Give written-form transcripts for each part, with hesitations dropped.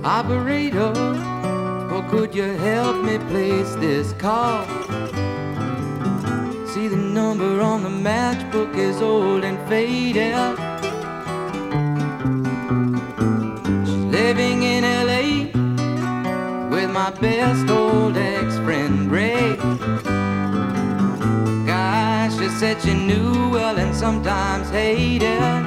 Operator, or could you help me place this call? See, the number on the matchbook is old and faded. She's living in LA with my best old ex-friend Ray. Gosh, she said she knew well and sometimes hated.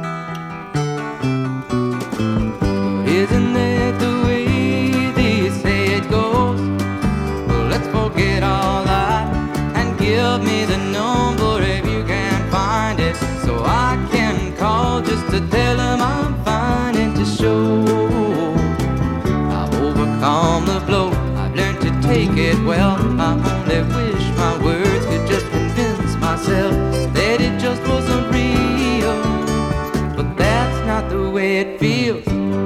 Isn't that the way they say it goes? Well, let's forget all that and give me the number if you can find it, so I can call just to tell them I'm fine and to show I've overcome the blow. I've learned to take it well. I only wish my words could just convince myself that it just wasn't real, but that's not the way it feels.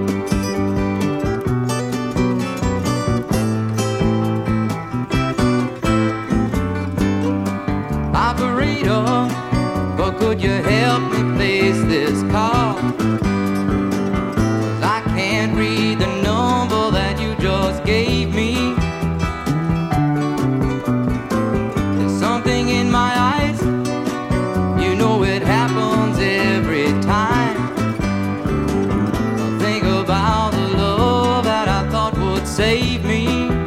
Operator, or could you help me place this call? 'Cause I can't read the number that you just gave me. There's something in my eyes, you know it happens every time. I think about the love that I thought would save me.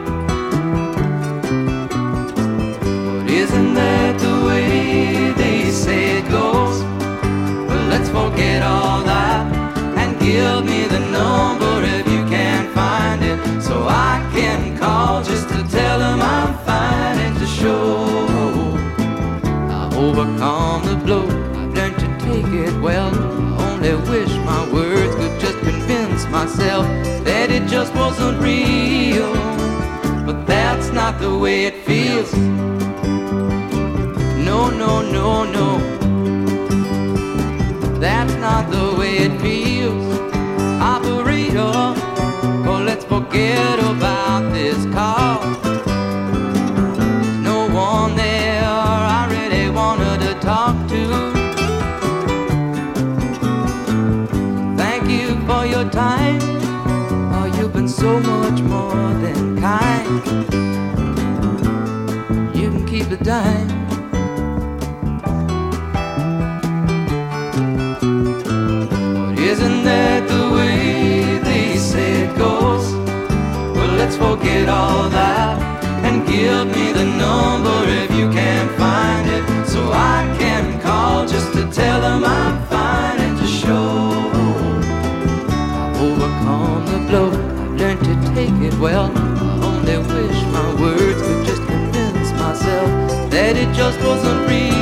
But isn't that the way they say it goes? Well, let's forget all that and give me the number if you can find it, so I can call just to tell them I'm fine and to show I've overcome the blow. I've learned to take it well. I only wish my words could just convince myself that it just wasn't real, but that's not the way it feels. No, no, no, no, that's not the way it feels. Operator, oh, let's forget about this call. There's no one there I really wanted to talk to. Thank you for your time. Oh, you've been so much more than kind. You can keep the dime. Isn't that the way they say it goes? Well, let's forget all that and give me the number if you can find it, so I can call just to tell them I'm fine and to show I've overcome the blow. I've learned to take it well. I only wish my words could just convince myself that it just wasn't real.